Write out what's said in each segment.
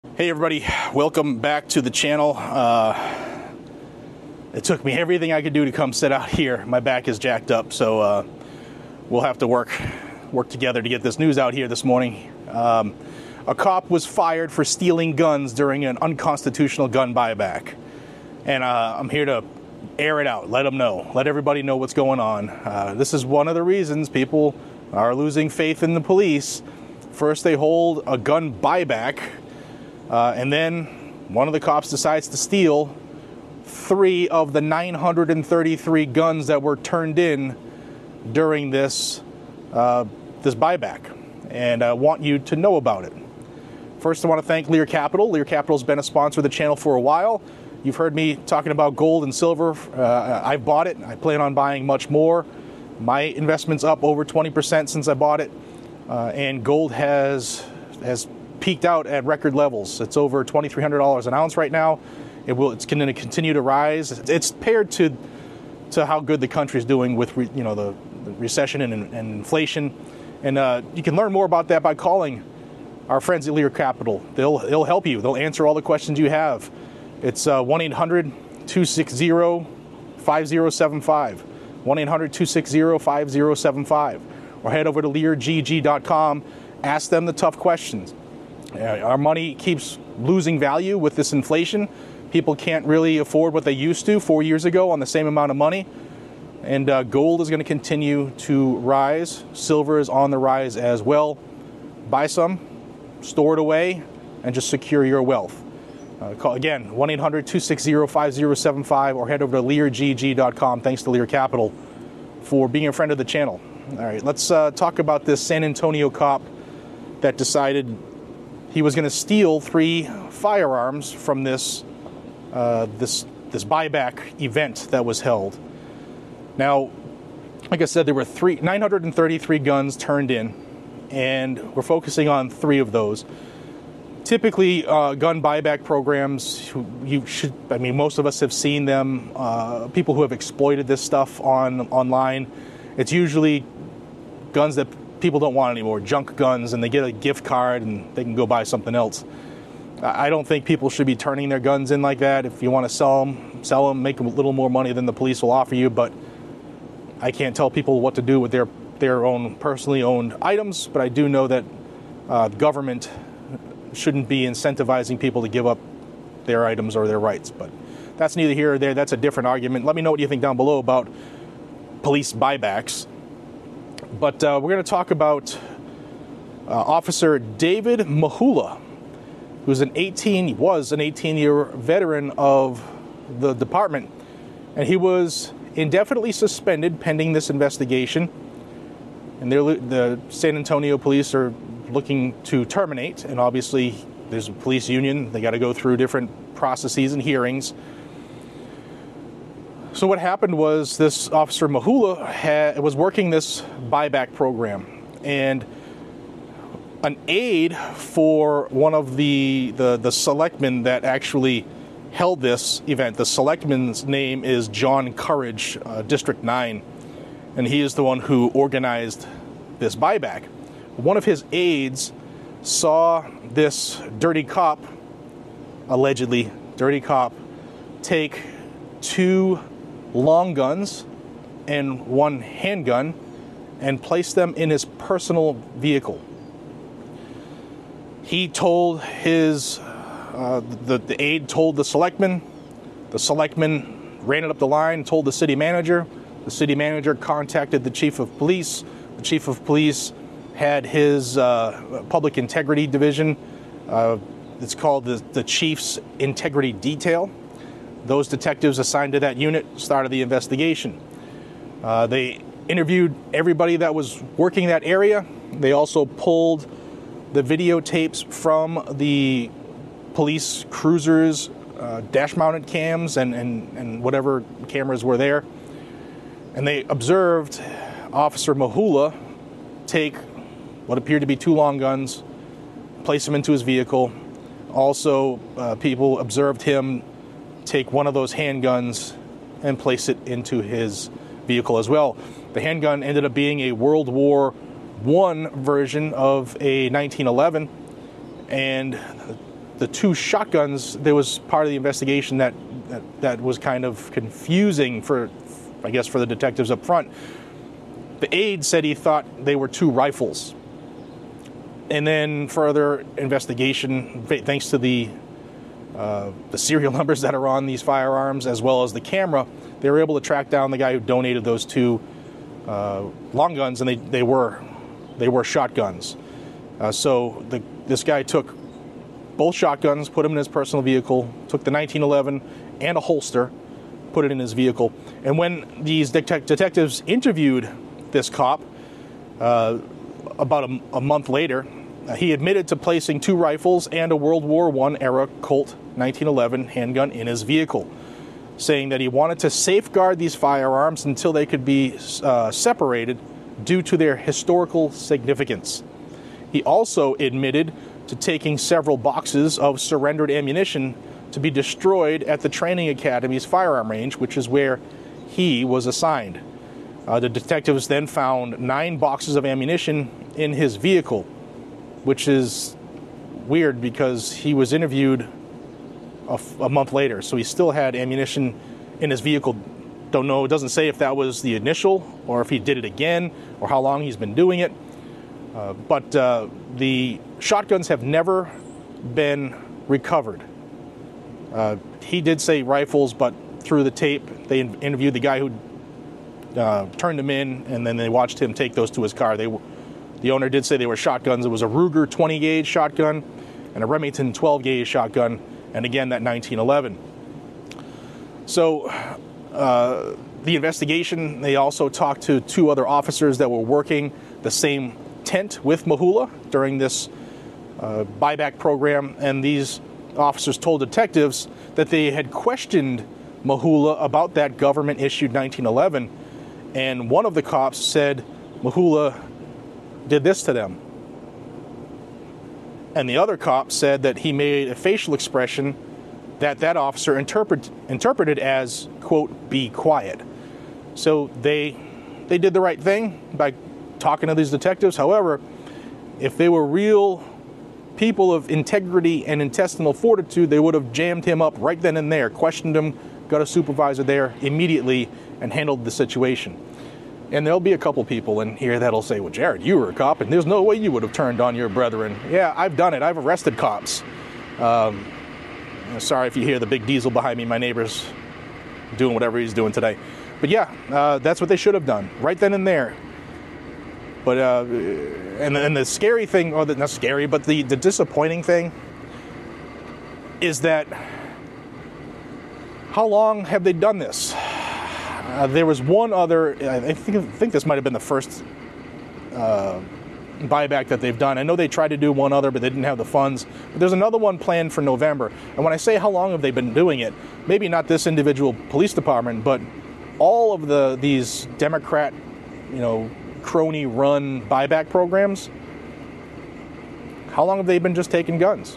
Hey everybody, welcome back to the channel. It took me everything I could do to come sit out here. My back is jacked up, so we'll have to work together to get this news out here this morning. A cop was fired for stealing guns during an unconstitutional gun buyback. And I'm here to air it out, let them know, let everybody know what's going on. This is one of the reasons people are losing faith in the police. First, they hold a gun buyback. And then one of the cops decides to steal 3 of the 933 guns that were turned in during this buyback, and I want you to know about it. First, I want to thank Lear Capital. Lear Capital has been a sponsor of the channel for a while. You've heard me talking about gold and silver. I've bought it. I plan on buying much more. My investment's up over 20% since I bought it, and gold has peaked out at record levels. It's over $2,300 an ounce right now. It's going to continue to rise. It's paired to how good the country's doing with the recession and inflation. And you can learn more about that by calling our friends at Lear Capital. They'll help you. They'll answer all the questions you have. It's 1-800-260-5075. 1-800-260-5075. Or head over to leargg.com. Ask them the tough questions. Our money keeps losing value with this inflation. People can't really afford what they used to 4 years ago on the same amount of money. And gold is going to continue to rise. Silver is on the rise as well. Buy some, store it away, and just secure your wealth. Call again, 1-800-260-5075, or head over to leargg.com. Thanks to Lear Capital for being a friend of the channel. All right, let's talk about this San Antonio cop that decided he was going to steal 3 firearms from this buyback event that was held. Now, like I said, there were 933 guns turned in, and we're focusing on 3 of those. Typically, gun buyback programs, most of us have seen them. People who have exploited this stuff online. It's usually guns that people don't want anymore, junk guns, and they get a gift card and they can go buy something else. I don't think people should be turning their guns in like that. If you want to sell them, make a little more money than the police will offer you, but I can't tell people what to do with their own personally owned items, but I do know that government shouldn't be incentivizing people to give up their items or their rights, but that's neither here or there. That's a different argument. Let me know what you think down below about police buybacks. But we're going to talk about Officer David Mahula, who's was an 18-year veteran of the department, and he was indefinitely suspended pending this investigation. And the San Antonio police are looking to terminate, and obviously there's a police union. They got to go through different processes and hearings. So what happened was this Officer Mahula was working this buyback program, and an aide for one of the selectmen that actually held this event. The selectman's name is John Courage, District 9, and he is the one who organized this buyback. One of his aides saw this allegedly dirty cop, take 2 long guns and 1 handgun and place them in his personal vehicle. He told the aide told the selectman ran it up the line, told the city manager. The city manager contacted the chief of police. The chief of police had his public integrity division. It's called the Chief's Integrity Detail. Those detectives assigned to that unit started the investigation. They interviewed everybody that was working that area. They also pulled the videotapes from the police cruisers, dash-mounted cams, and whatever cameras were there. And they observed Officer Mahula take what appeared to be 2 long guns, place them into his vehicle. Also, people observed him take one of those handguns and place it into his vehicle as well. The handgun ended up being a World War I version of a 1911, and the two shotguns, there was part of the investigation that was kind of confusing for the detectives up front. The aide said he thought they were two rifles. And then further investigation, thanks to the serial numbers that are on these firearms, as well as the camera, they were able to track down the guy who donated those two long guns, and they were shotguns. So this guy took both shotguns, put them in his personal vehicle, took the 1911 and a holster, put it in his vehicle. And when these detectives interviewed this cop about a month later, he admitted to placing two rifles and a World War I era Colt 1911 handgun in his vehicle, saying that he wanted to safeguard these firearms until they could be separated due to their historical significance. He also admitted to taking several boxes of surrendered ammunition to be destroyed at the training academy's firearm range, which is where he was assigned. The detectives then found 9 boxes of ammunition in his vehicle, which is weird because he was interviewed a month later, so he still had ammunition in his vehicle. Don't know, it doesn't say if that was the initial or if he did it again or how long he's been doing it. But the shotguns have never been recovered. He did say rifles, but through the tape, they interviewed the guy who turned them in, and then they watched him take those to his car. The owner did say they were shotguns. It was a Ruger 20-gauge shotgun and a Remington 12-gauge shotgun, and again, that 1911. So the investigation, they also talked to 2 other officers that were working the same tent with Mahula during this buyback program, and these officers told detectives that they had questioned Mahula about that government-issued 1911, and one of the cops said Mahula did this to them. And the other cop said that he made a facial expression that officer interpreted as, quote, "be quiet." So they did the right thing by talking to these detectives. However, if they were real people of integrity and intestinal fortitude, they would have jammed him up right then and there, questioned him, got a supervisor there immediately, and handled the situation. And there'll be a couple people in here that'll say, well, Jared, you were a cop, and there's no way you would have turned on your brethren. Yeah, I've done it. I've arrested cops. Sorry if you hear the big diesel behind me. My neighbor's doing whatever he's doing today. But yeah, that's what they should have done, right then and there. But and the scary thing, or not scary, but the disappointing thing is that how long have they done this? There was one other, I think this might have been the first buyback that they've done. I know they tried to do one other, but they didn't have the funds. But there's another one planned for November. And when I say how long have they been doing it, maybe not this individual police department, but all of these Democrat, crony-run buyback programs, how long have they been just taking guns?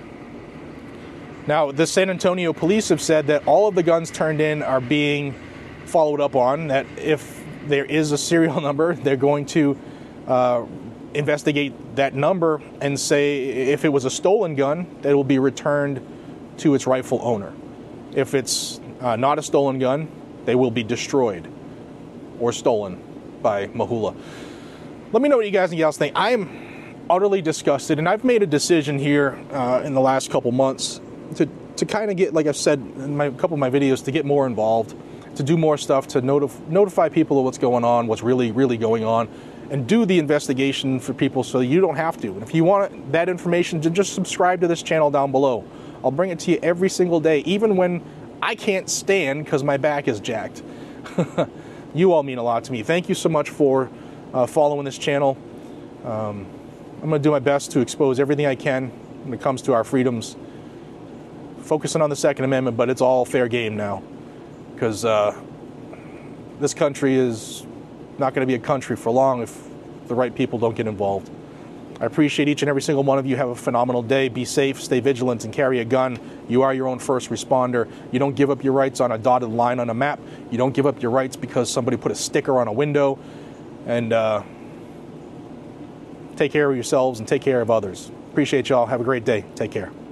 Now, the San Antonio police have said that all of the guns turned in are being followed up on, that if there is a serial number, they're going to investigate that number and say if it was a stolen gun, that it will be returned to its rightful owner. If it's not a stolen gun, they will be destroyed or stolen by Mahula. Let me know what you guys and gals think. I am utterly disgusted, and I've made a decision here in the last couple months to kind of get, like I've said in a couple of my videos, to get more involved, to do more stuff, to notify people of what's going on, what's really, really going on, and do the investigation for people so you don't have to. And if you want that information, just subscribe to this channel down below. I'll bring it to you every single day, even when I can't stand because my back is jacked. You all mean a lot to me. Thank you so much for following this channel. I'm going to do my best to expose everything I can when it comes to our freedoms, focusing on the Second Amendment, but it's all fair game now, because this country is not going to be a country for long if the right people don't get involved. I appreciate each and every single one of you. Have a phenomenal day. Be safe, stay vigilant, and carry a gun. You are your own first responder. You don't give up your rights on a dotted line on a map. You don't give up your rights because somebody put a sticker on a window. And take care of yourselves and take care of others. Appreciate y'all. Have a great day. Take care.